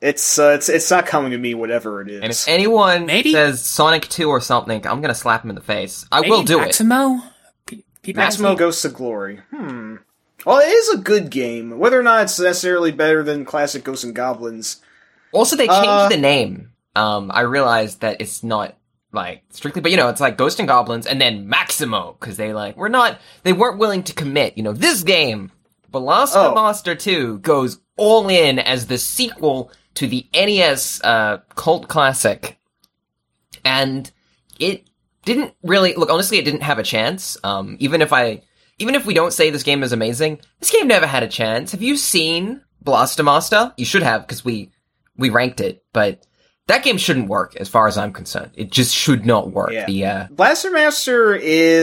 It's not coming to me, whatever it is. And if anyone Maybe? says Sonic 2 or something, I'm gonna slap him in the face. I will do Maximo? Maximo Ghosts of Glory. Well, it is a good game. Whether or not it's necessarily better than classic Ghosts and Goblins. Also, they changed the name. I realized that it's not, like, strictly, but, it's like Ghosts and Goblins and then Maximo, because they weren't willing to commit. This game, Blaster Master 2, goes all in as the sequel to the NES cult classic. And it didn't really, look, honestly, it didn't have a chance. Even if we don't say this game is amazing, this game never had a chance. Have you seen Blaster Master? You should have, because we ranked it, but that game shouldn't work as far as I'm concerned. It just should not work. Yeah. Blaster Master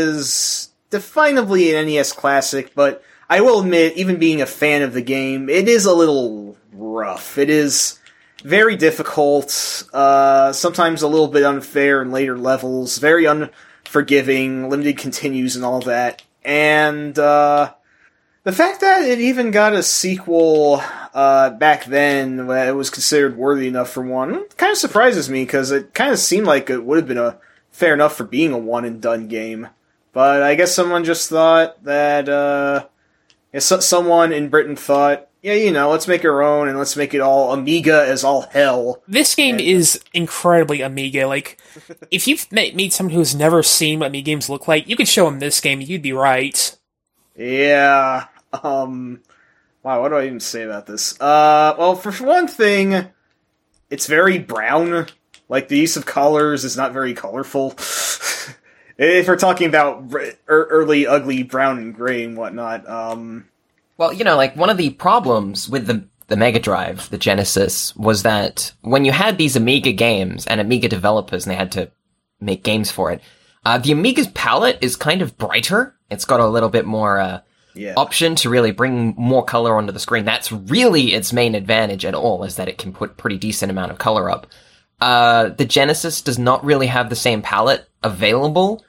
is definably an NES classic, but I will admit, even being a fan of the game, it is a little rough. It is very difficult, sometimes a little bit unfair in later levels, very unforgiving, limited continues and all that. And the fact that it even got a sequel back then, when it was considered worthy enough for one, kind of surprises me, because it kind of seemed like it would have been fair enough for being a one-and-done game. But I guess someone just thought that, someone in Britain thought, let's make our own, and let's make it all Amiga as all hell. This game is incredibly Amiga. Like, if you've meet someone who's never seen what Amiga games look like, you could show them this game, you'd be right. Yeah. Wow, what do I even say about this? Well, for one thing, it's very brown. Like, the use of colors is not very colorful. If we're talking about early, ugly brown and gray and whatnot, Well, one of the problems with the Mega Drive, the Genesis, was that when you had these Amiga games and Amiga developers and they had to make games for it, the Amiga's palette is kind of brighter. It's got a little bit more option to really bring more color onto the screen. That's really its main advantage at all, is that it can put pretty decent amount of color up. The Genesis does not really have the same palette available,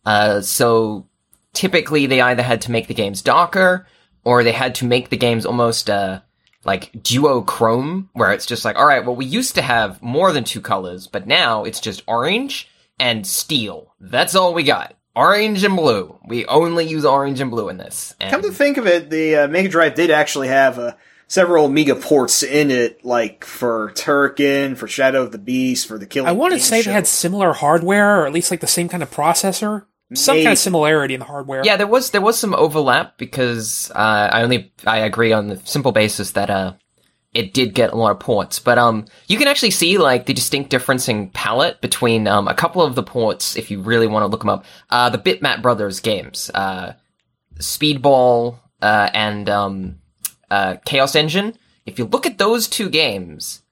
so typically they either had to make the games darker, or they had to make the games almost, like duochrome, where it's just like, alright, well, we used to have more than two colors, but now it's just orange and steel. That's all we got. Orange and blue. We only use orange and blue in this. And come to think of it, the Mega Drive did actually have several Amiga ports in it, like for Turrican, for Shadow of the Beast, for the Killing I want to Game say Show. they had similar hardware, or at least like the same kind of processor. Some kind of similarity in the hardware. Yeah, there was some overlap, because I agree on the simple basis that it did get a lot of ports. But you can actually see like the distinct difference in palette between a couple of the ports, if you really want to look them up. The Bitmap Brothers games, Speedball and Chaos Engine. If you look at those two games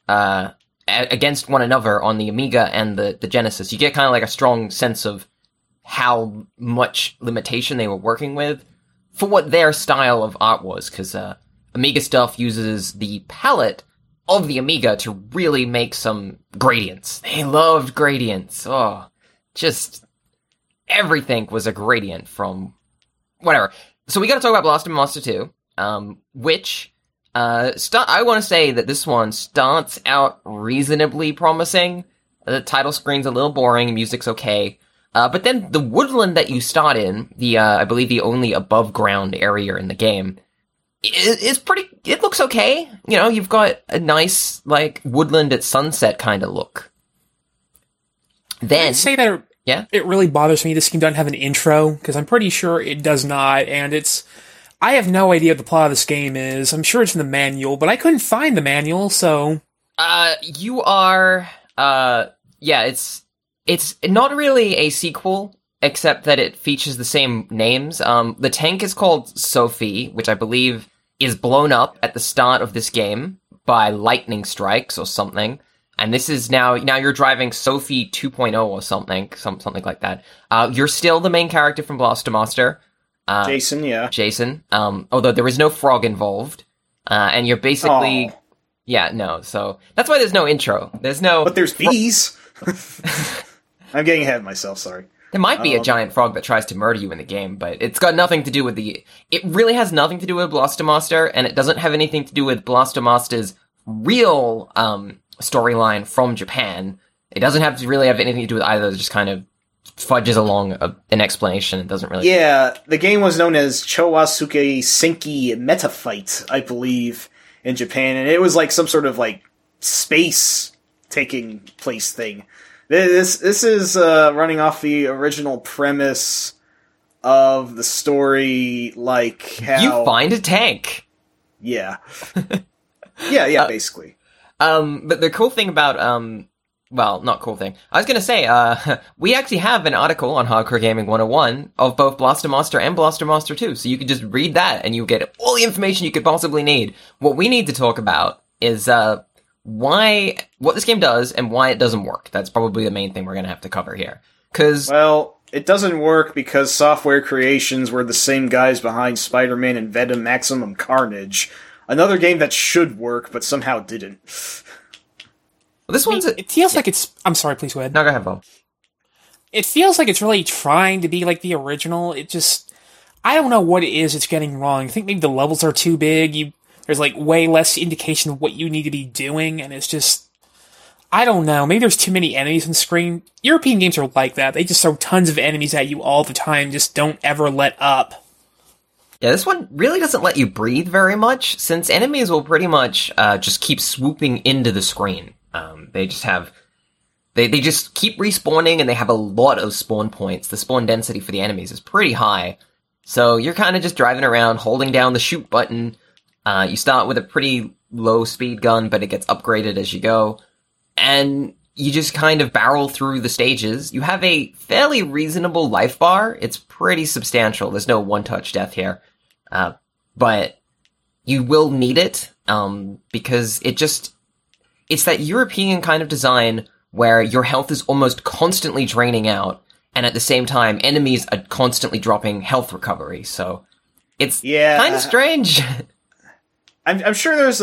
against one another on the Amiga and the Genesis, you get kind of like a strong sense of how much limitation they were working with for what their style of art was, because Amiga stuff uses the palette of the Amiga to really make some gradients. They loved gradients. Oh, just everything was a gradient from whatever. So we gotta talk about Blaster Master 2, which I want to say that this one starts out reasonably promising. The title screen's a little boring, music's okay. But then the woodland that you start in, I believe the only above ground area in the game, is it looks okay. You've got a nice, like, woodland at sunset kind of look. Then, I'd say that it really bothers me this game doesn't have an intro, because I'm pretty sure it does not, and I have no idea what the plot of this game is. I'm sure it's in the manual, but I couldn't find the manual, so... It's not really a sequel, except that it features the same names. The tank is called Sophie, which I believe is blown up at the start of this game by lightning strikes or something. And this is now you're driving Sophie 2.0 or something like that. You're still the main character from Blaster Master. Jason, yeah. Jason. Although there is no frog involved. And you're basically... Aww. Yeah, no, so... That's why there's no intro. There's no... But there's bees! I'm getting ahead of myself, sorry. There might be a giant frog that tries to murder you in the game, but it's got nothing to do with it really has nothing to do with Blaster Master, and it doesn't have anything to do with Blaster Master's real storyline from Japan. It doesn't have to really have anything to do with either. It just kind of fudges along an explanation. It doesn't really... Yeah, the game was known as Chowasuke Senki Metafight, I believe, in Japan, and it was like some sort of like space taking place thing. This is running off the original premise of the story, like how... You find a tank! Yeah. yeah, basically. But the cool thing about, well, not cool thing. I was gonna say, we actually have an article on Hardcore Gaming 101 of both Blaster Master and Blaster Master 2, so you can just read that and you get all the information you could possibly need. What we need to talk about is, what this game does and why it doesn't work. That's probably the main thing we're gonna have to cover here. Well, it doesn't work because Software Creations were the same guys behind Spider-Man and Venom Maximum Carnage. Another game that should work, but somehow didn't. Well, this one's... It feels like it's... I'm sorry, please go ahead. No, go ahead, Bob. It feels like it's really trying to be like the original. It just... I don't know what it is it's getting wrong. I think maybe the levels are too big. There's like way less indication of what you need to be doing, and it's just... I don't know. Maybe there's too many enemies on screen. European games are like that. They just throw tons of enemies at you all the time. Just don't ever let up. Yeah, this one really doesn't let you breathe very much, since enemies will pretty much just keep swooping into the screen. They just have... They just keep respawning, and they have a lot of spawn points. The spawn density for the enemies is pretty high. So you're kind of just driving around, holding down the shoot button. You start with a pretty low speed gun, but it gets upgraded as you go. And you just kind of barrel through the stages. You have a fairly reasonable life bar. It's pretty substantial. There's no one-touch death here. But you will need it, because it's that European kind of design where your health is almost constantly draining out, and at the same time, enemies are constantly dropping health recovery, so it's kind of strange. I'm sure there's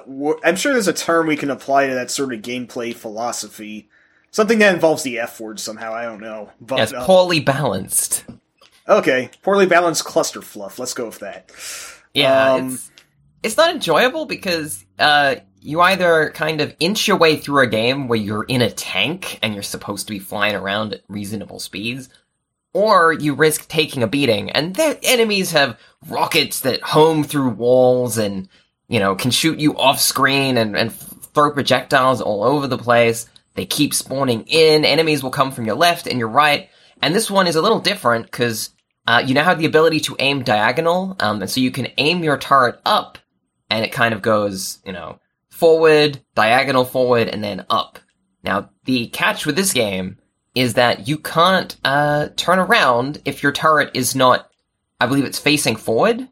a term we can apply to that sort of gameplay philosophy. Something that involves the F word somehow, I don't know. But, it's poorly balanced. Okay, poorly balanced cluster fluff, let's go with that. Yeah, it's not enjoyable because, you either kind of inch your way through a game where you're in a tank and you're supposed to be flying around at reasonable speeds, or you risk taking a beating, and their enemies have rockets that home through walls and, can shoot you off screen and throw projectiles all over the place. They keep spawning in, enemies will come from your left and your right, and this one is a little different because, you now have the ability to aim diagonal, and so you can aim your turret up, and it kind of goes, forward, diagonal forward, and then up. Now, the catch with this game is that you can't turn around if your turret is not, I believe it's facing forward.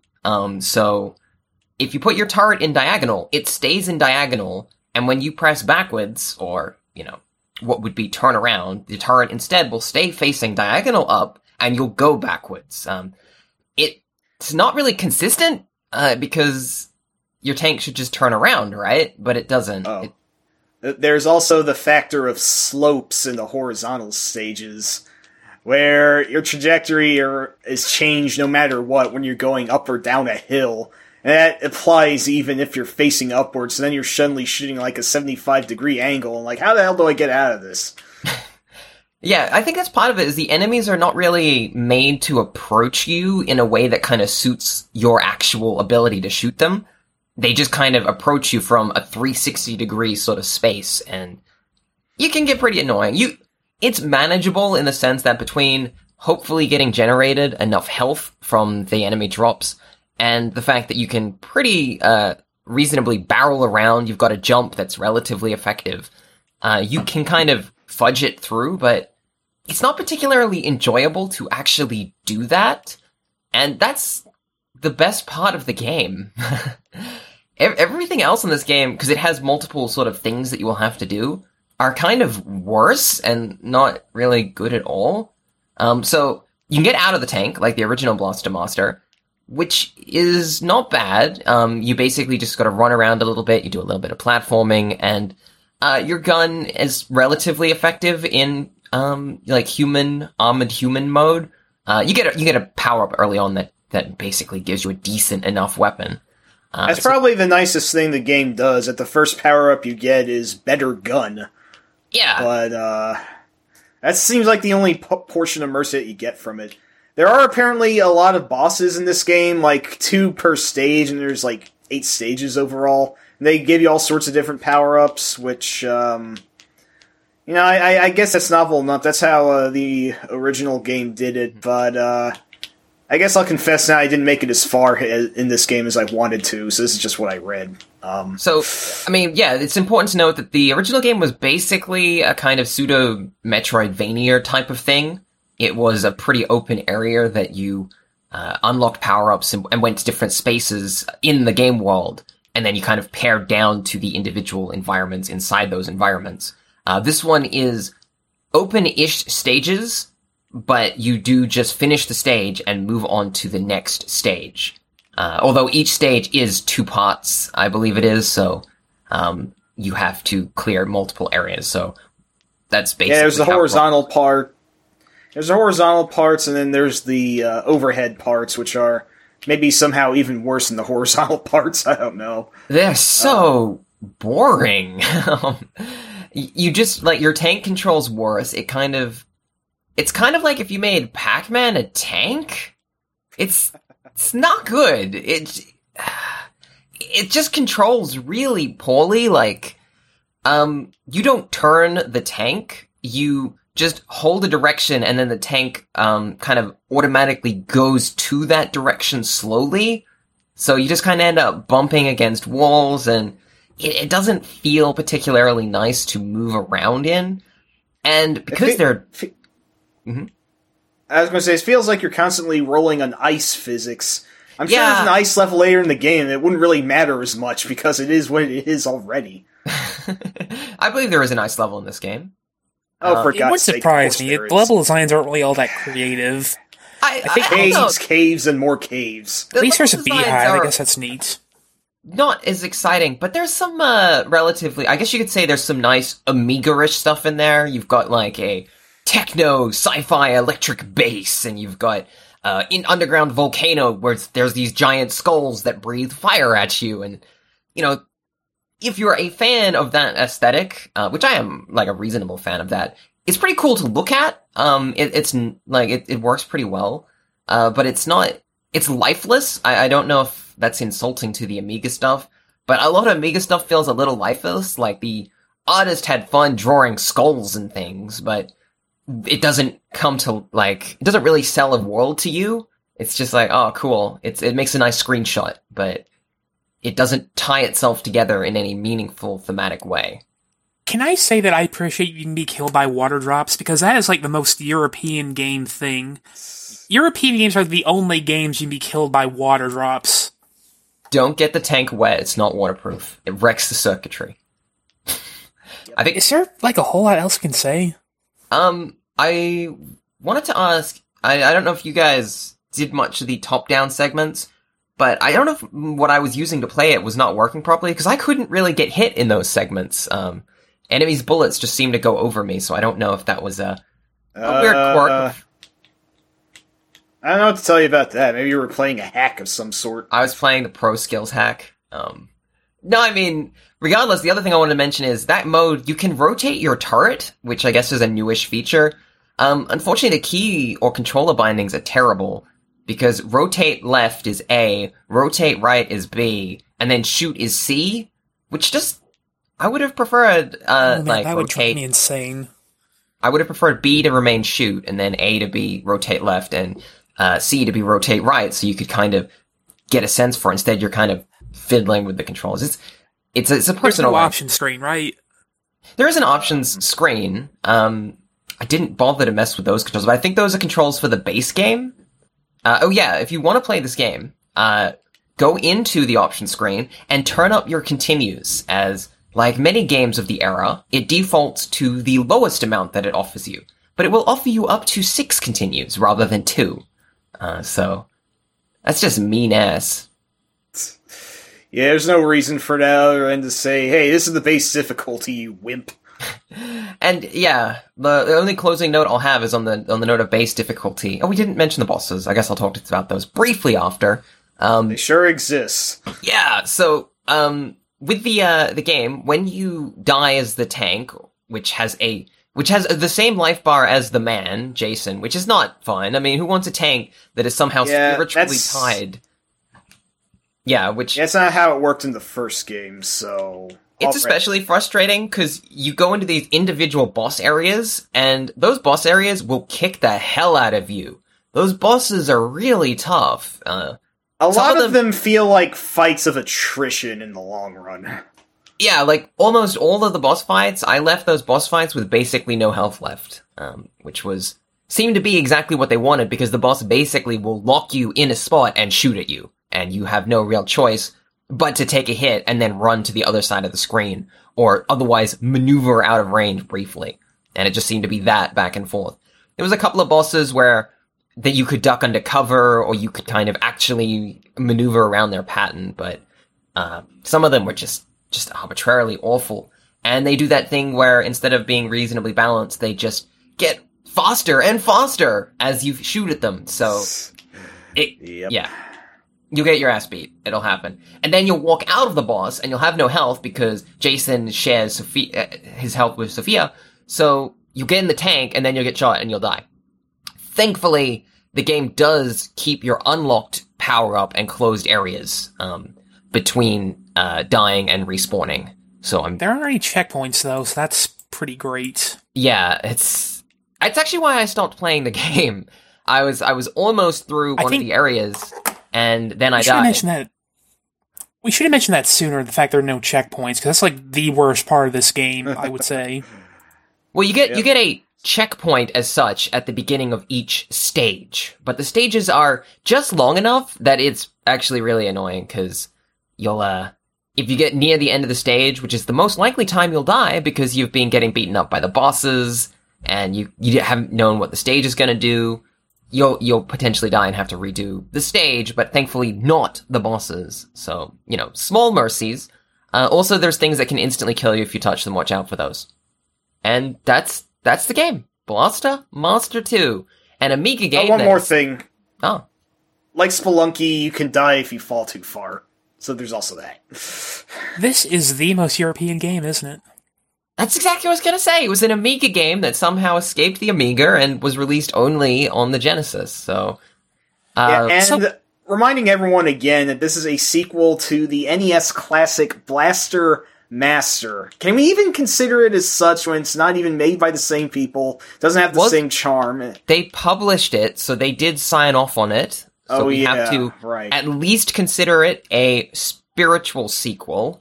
So if you put your turret in diagonal, it stays in diagonal, and when you press backwards, or, what would be turn around, the turret instead will stay facing diagonal up, and you'll go backwards. It's not really consistent, because your tank should just turn around, right? But it doesn't. Oh. There's also the factor of slopes in the horizontal stages, where your trajectory is changed no matter what when you're going up or down a hill. And that applies even if you're facing upwards, so then you're suddenly shooting like a 75-degree angle, and like, how the hell do I get out of this? Yeah, I think that's part of it, is the enemies are not really made to approach you in a way that kind of suits your actual ability to shoot them. They just kind of approach you from a 360-degree sort of space, and you can get pretty annoying. It's manageable in the sense that between hopefully getting generated enough health from the enemy drops, and the fact that you can pretty reasonably barrel around, you've got a jump that's relatively effective, you can kind of fudge it through, but it's not particularly enjoyable to actually do that, and that's the best part of the game. Everything else in this game, because it has multiple sort of things that you will have to do, are kind of worse and not really good at all. So you can get out of the tank, like the original Blaster Master, which is not bad. You basically just gotta run around a little bit, you do a little bit of platforming, and your gun is relatively effective in like armored human mode. You get a power-up early on that basically gives you a decent enough weapon. That's probably the nicest thing the game does, that the first power-up you get is better gun. Yeah. But, that seems like the only portion of mercy that you get from it. There are apparently a lot of bosses in this game, like 2 per stage, and there's like 8 stages overall. And they give you all sorts of different power-ups, which, I guess that's novel enough. That's how the original game did it, but I guess I'll confess now I didn't make it as far in this game as I wanted to, so this is just what I read. It's important to note that the original game was basically a kind of pseudo-Metroidvania type of thing. It was a pretty open area that you unlocked power-ups and went to different spaces in the game world, and then you kind of pared down to the individual environments inside those environments. This one is open-ish stages, but you do just finish the stage and move on to the next stage. Although each stage is 2 parts, I believe it is, so you have to clear multiple areas, so that's basically there's the horizontal part. There's the horizontal parts, and then there's the overhead parts, which are maybe somehow even worse than the horizontal parts, I don't know. They're so boring. You just, like, your tank controls worse. It's kind of like if you made Pac-Man a tank. It's not good. It just controls really poorly. Like, you don't turn the tank. You just hold a direction, and then the tank kind of automatically goes to that direction slowly. So you just kind of end up bumping against walls, and it doesn't feel particularly nice to move around in. And because I was going to say, it feels like you're constantly rolling on ice physics. I'm sure there's an ice level later in the game, and it wouldn't really matter as much, because it is what it is already. I believe there is an ice level in this game. Oh, for God's sake. It would surprise me. The level designs aren't really all that creative. I think caves, and more caves. At least there's a beehive. I guess that's neat. Not as exciting, but there's some relatively, I guess you could say there's some nice Amiga-ish stuff in there. You've got like a techno sci-fi electric bass, and you've got an underground volcano where there's these giant skulls that breathe fire at you, and if you're a fan of that aesthetic, which I am, like, a reasonable fan of that, it's pretty cool to look at. It works pretty well, but it's lifeless. I don't know if that's insulting to the Amiga stuff, but a lot of Amiga stuff feels a little lifeless. Like, the artist had fun drawing skulls and things, but it doesn't it doesn't really sell a world to you. It's just like, oh, cool. It makes a nice screenshot, but it doesn't tie itself together in any meaningful thematic way. Can I say that I appreciate you can be killed by water drops? Because that is like the most European game thing. European games are the only games you can be killed by water drops. Don't get the tank wet. It's not waterproof. It wrecks the circuitry. I think. Is there like a whole lot else you can say? I wanted to ask. I don't know if you guys did much of the top-down segments, but I don't know if what I was using to play it was not working properly, because I couldn't really get hit in those segments. Enemies' bullets just seemed to go over me, so I don't know if that was a weird quirk. I don't know what to tell you about that. Maybe you were playing a hack of some sort. I was playing the Pro Skills hack. No, I mean, regardless, the other thing I wanted to mention is that mode, you can rotate your turret, which I guess is a newish feature. Unfortunately, the key or controller bindings are terrible, because rotate left is A, rotate right is B, and then shoot is C, which just, I would have preferred, that would drive me insane. I would have preferred B to remain shoot, and then A to be rotate left, and C to be rotate right, so you could kind of get a sense for it. Instead, you're kind of fiddling with the controls. It's a personal There's no option screen, right? There is an options screen. I didn't bother to mess with those controls, but I think those are controls for the base game. If you want to play this game, go into the option screen and turn up your continues, as, like many games of the era, it defaults to the lowest amount that it offers you. But it will offer you up to 6 continues rather than 2. So, that's just mean-ass. Yeah, there's no reason for that other than to say, hey, this is the base difficulty, you wimp. And yeah, the only closing note I'll have is on the note of base difficulty. Oh, we didn't mention the bosses. I guess I'll talk about those briefly after. They sure exist. Yeah, so, with the game, when you die as the tank, which has the same life bar as the man, Jason, which is not fun. I mean, who wants a tank that is somehow spiritually tied? Yeah, That's not how it worked in the first game, so... It's especially frustrating, because you go into these individual boss areas, and those boss areas will kick the hell out of you. Those bosses are really tough. A lot of them feel like fights of attrition in the long run. Yeah, like, almost all of the boss fights, I left those boss fights with basically no health left, which seemed to be exactly what they wanted, because the boss basically will lock you in a spot and shoot at you. And you have no real choice but to take a hit and then run to the other side of the screen, or otherwise maneuver out of range briefly. And it just seemed to be that back and forth. There was a couple of bosses that you could duck under cover, or you could kind of actually maneuver around their pattern, but some of them were just arbitrarily awful. And they do that thing where instead of being reasonably balanced, they just get faster and faster as you shoot at them. So, yeah. You'll get your ass beat. It'll happen. And then you'll walk out of the boss, and you'll have no health, because Jason shares his health with Sophia. So, you get in the tank, and then you'll get shot, and you'll die. Thankfully, the game does keep your unlocked power-up and closed areas between dying and respawning. So There aren't any checkpoints, though, so that's pretty great. Yeah, it's actually why I stopped playing the game. I was almost through one of the areas, and then I died. We should have mentioned that sooner, the fact there are no checkpoints, because that's like the worst part of this game, I would say. Well, you get a checkpoint as such at the beginning of each stage, but the stages are just long enough that it's actually really annoying, because you'll, if you get near the end of the stage, which is the most likely time you'll die, because you've been getting beaten up by the bosses, and you haven't known what the stage is gonna do, you'll potentially die and have to redo the stage, but thankfully not the bosses. So, small mercies. Also, there's things that can instantly kill you if you touch them. Watch out for those. And that's the game. Blaster Master 2. An Amiga game. One more thing. Oh. Like Spelunky, you can die if you fall too far. So there's also that. This is the most European game, isn't it? That's exactly what I was going to say. It was an Amiga game that somehow escaped the Amiga and was released only on the Genesis. So, reminding everyone again that this is a sequel to the NES classic Blaster Master. Can we even consider it as such when it's not even made by the same people? Doesn't have the same charm. They published it, so they did sign off on it. So we have to at least consider it a spiritual sequel.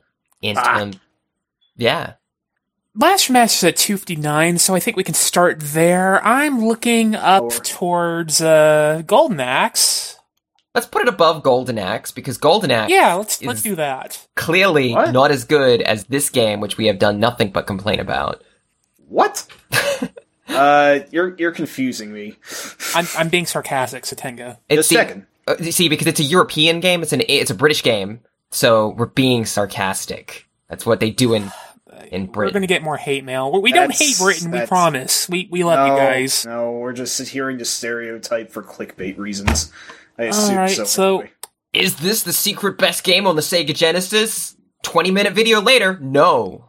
Yeah. Blaster Master's at 259, so I think we can start there. I'm looking up towards Golden Axe. Let's put it above Golden Axe, because Golden Axe let's do that. Clearly not as good as this game, which we have done nothing but complain about. What? You're confusing me. I'm being sarcastic, Satenga. Just a second. See, because it's a European game, it's a British game, so we're being sarcastic. That's what they do in Britain. We're going to get more hate mail. We don't hate Britain, we promise. We love you guys. No, we're just adhering to stereotype for clickbait reasons. I assume Alright, so anyway. Is this the secret best game on the Sega Genesis? 20-minute video later, no.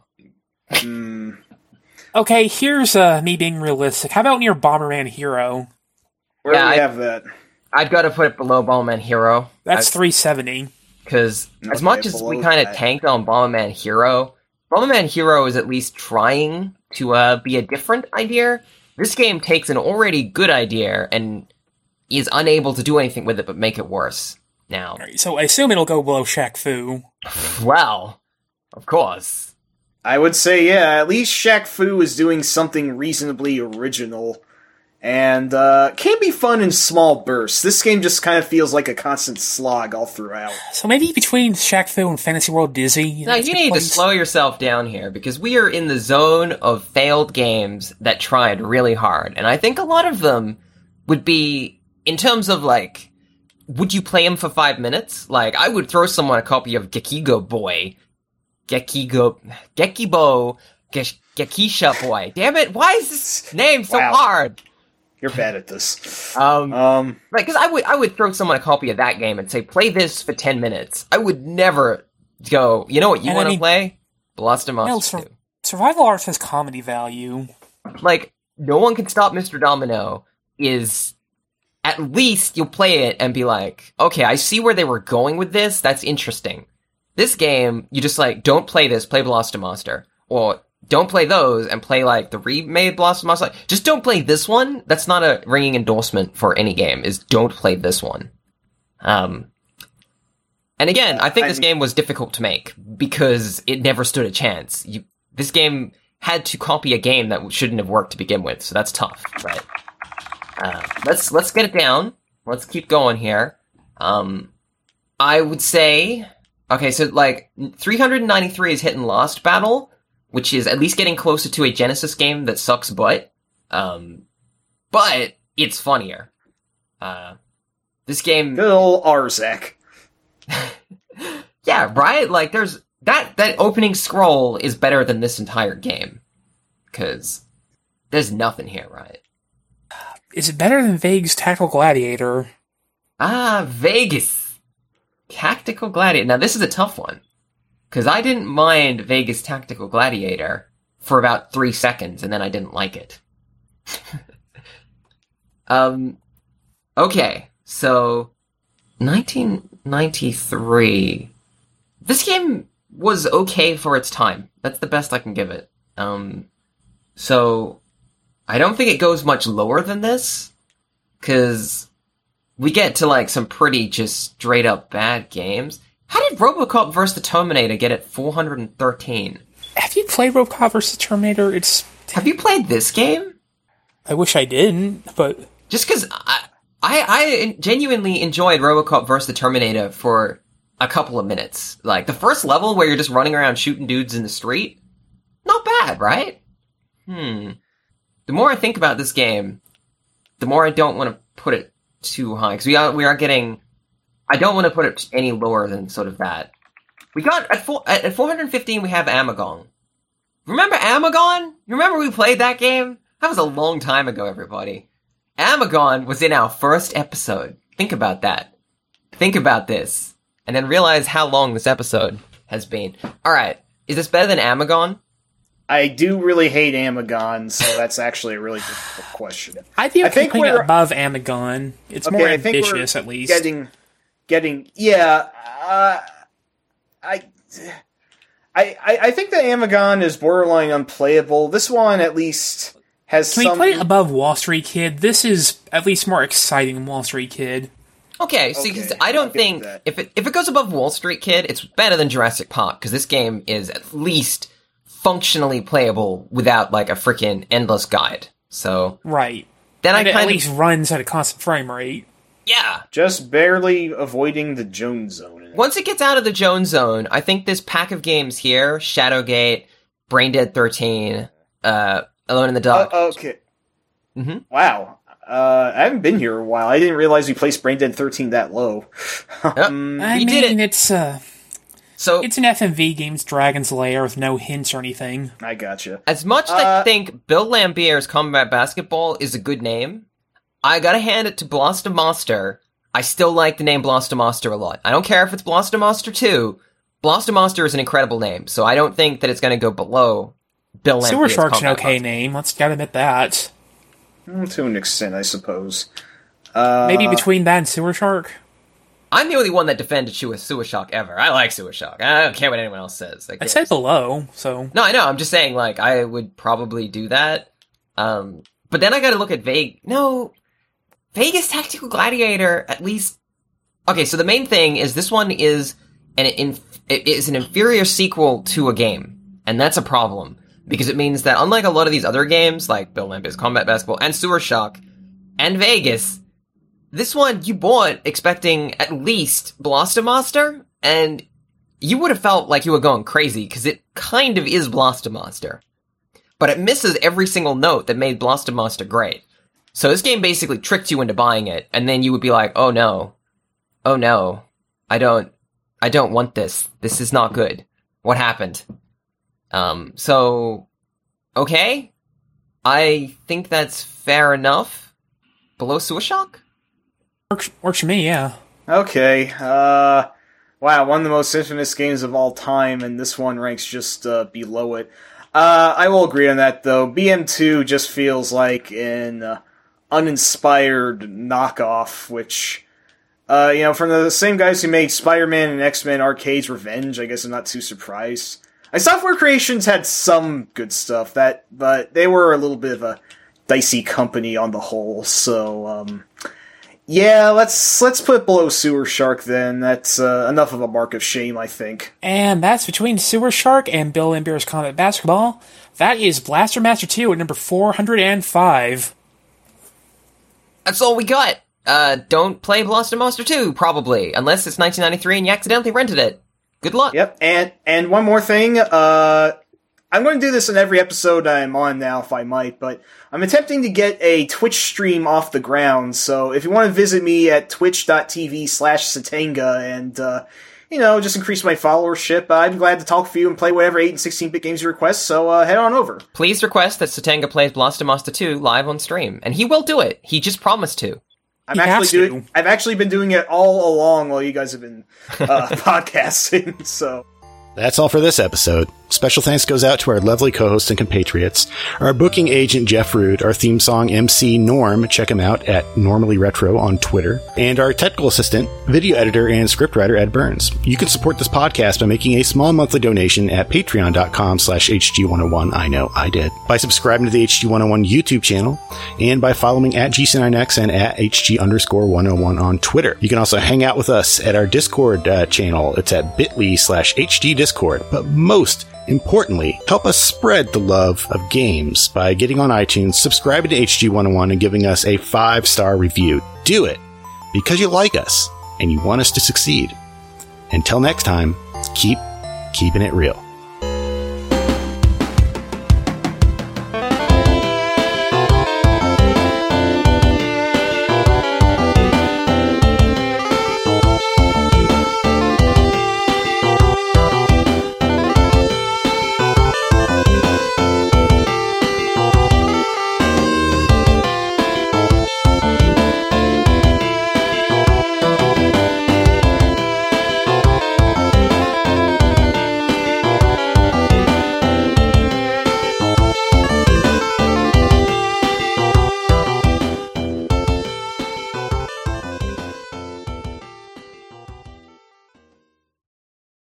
Okay, here's me being realistic. How about near Bomberman Hero? Where do we have that? I've got to put it below Bomberman Hero. That's 370. Because as much as we kind of tanked on Bomberman Hero is at least trying to be a different idea. This game takes an already good idea and is unable to do anything with it but make it worse. Now, right, so I assume it'll go below Shaq Fu. Well, of course. I would say, at least Shaq Fu is doing something reasonably original. And can be fun in small bursts. This game just kind of feels like a constant slog all throughout. So maybe between Shaq Fu and Fantasy World Dizzy? Now, you need to slow yourself down here, because we are in the zone of failed games that tried really hard. And I think a lot of them would be, in terms of, would you play them for 5 minutes? I would throw someone a copy of Gekisha Boy. Damn it, why is this name so hard? You're bad at this. Right, because I would throw someone a copy of that game and say, play this for 10 minutes. I would never go, you know what you want to play? Blaster Master 2. Survival Arts has comedy value. Like, No One Can Stop Mr. Domino is, at least you'll play it and be like, okay, I see where they were going with this, that's interesting. This game, you just like, don't play this, play Blaster Master. Or, don't play those and play like the remade Blaster Master. Just don't play this one. That's not a ringing endorsement for any game, is don't play this one. And again, I think this game was difficult to make because it never stood a chance. This game had to copy a game that shouldn't have worked to begin with, so that's tough, right? Let's get it down. Let's keep going here. I would say, okay, so like 393 is Hit and Lost Battle, which is at least getting closer to a Genesis game that sucks butt. But it's funnier. This game... Good old Arzak. Yeah, right? Like, there's... That opening scroll is better than this entire game. Because there's nothing here, right? Is it better than Vegas Tactical Gladiator? Vegas. Tactical Gladiator. Now, this is a tough one. Because I didn't mind Vegas Tactical Gladiator for about 3 seconds, and then I didn't like it. Okay, so 1993. This game was okay for its time. That's the best I can give it. So I don't think it goes much lower than this, because we get to like some pretty just straight up bad games. How did RoboCop vs. the Terminator get at 413? Have you played RoboCop vs. Terminator? Have you played this game? I wish I didn't, but... Just because I genuinely enjoyed RoboCop vs. the Terminator for a couple of minutes. Like, the first level where you're just running around shooting dudes in the street, not bad, right? The more I think about this game, the more I don't want to put it too high, because we are getting... I don't want to put it any lower than sort of that. We got, at 415, we have Amagon. Remember Amagon? You remember we played that game? That was a long time ago, everybody. Amagon was in our first episode. Think about that. Think about this. And then realize how long this episode has been. Alright, is this better than Amagon? I do really hate Amagon, so that's actually a really difficult question. I think putting it above Amagon. It's more ambitious, at least. Yeah, I think that Amagon is borderline unplayable. This one, at least, has some... Can we put it above Wall Street Kid? This is at least more exciting than Wall Street Kid. Okay, see, because I don't think... If it goes above Wall Street Kid, it's better than Jurassic Park, because this game is at least functionally playable without, like, a freaking endless guide. So... Right. Then and it at least runs at a constant frame rate. Yeah. Just barely avoiding the Jones Zone. Once it gets out of the Jones Zone, I think this pack of games here, Shadowgate, Brain Dead 13, Alone in the Dark. Okay. Mm-hmm. Wow. I haven't been here a while. I didn't realize we placed Brain Dead 13 that low. I mean, it's an FMV game's Dragon's Lair with no hints or anything. I gotcha. As much as I think Bill Lambier's Combat Basketball is a good name, I gotta hand it to Blaster Master. I still like the name Blaster Master a lot. I don't care if it's Blaster Master 2. Blaster Master is an incredible name, so I don't think that it's gonna go below Bill Lambier's Sewer Shark's an okay name. Let's gotta admit that. To an extent, I suppose. Maybe between that and Sewer Shark? I'm the only one that defended Sewer Shark ever. I like Sewer Shark. I don't care what anyone else says. I said below, so... No, I know. I'm just saying, like, I would probably do that. But then I gotta look at Vegas Tactical Gladiator, at least... Okay, so the main thing is this one is an inferior sequel to a game. And that's a problem. Because it means that unlike a lot of these other games, like Bill Lambier's Combat Basketball and Sewer Shark and Vegas, this one you bought expecting at least Blaster Master, and you would have felt like you were going crazy, because it kind of is Blaster Master. But it misses every single note that made Blaster Master great. So this game basically tricked you into buying it, and then you would be like, oh no, I don't want this. This is not good. What happened? So, okay. I think that's fair enough. Below Sewer Shark? Works for me, yeah. Okay, wow, one of the most infamous games of all time, and this one ranks just below it. I will agree on that, though. BM2 just feels like an uninspired knockoff, which, from the same guys who made Spider-Man and X-Men Arcade's Revenge, I guess I'm not too surprised. Software Creations had some good stuff, but they were a little bit of a dicey company on the whole, so, yeah, let's put below Sewer Shark then. That's enough of a mark of shame, I think. And that's between Sewer Shark and Bill Lambert's Combat Basketball. That is Blaster Master 2 at number 405. That's all we got. Don't play Blaster Master 2, probably, unless it's 1993 and you accidentally rented it. Good luck. Yep, and one more thing, I'm going to do this in every episode I'm on now, if I might, but I'm attempting to get a Twitch stream off the ground, so if you want to visit me at twitch.tv/Satanga and, just increase my followership, I'm glad to talk with you and play whatever 8 and 16-bit games you request, so head on over. Please request that Satanga plays Blaster Master 2 live on stream, and he will do it. He just promised to. I've actually been doing it all along while you guys have been podcasting, so... That's all for this episode. Special thanks goes out to our lovely co-hosts and compatriots, our booking agent Jeff Rude, our theme song MC Norm, check him out at Normally Retro on Twitter, and our technical assistant, video editor, and scriptwriter Ed Burns. You can support this podcast by making a small monthly donation at patreon.com/HG101. I know, I did. By subscribing to the HG101 YouTube channel, and by following at GC9X and at HG_101 on Twitter. You can also hang out with us at our Discord channel. It's at bit.ly/HG Discord. But most importantly, help us spread the love of games by getting on iTunes, subscribing to HG101, and giving us a 5-star review. Do it because you like us and you want us to succeed. Until next time, keep keeping it real.